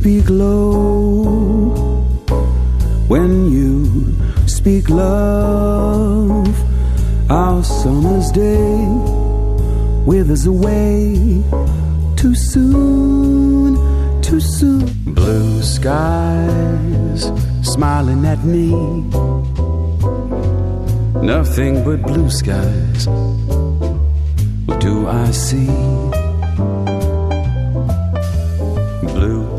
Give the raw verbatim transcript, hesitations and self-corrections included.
speak low, when you speak love, our summer's day withers away too soon, too soon. Blue skies smiling at me, nothing but blue skies. What do I see? Blue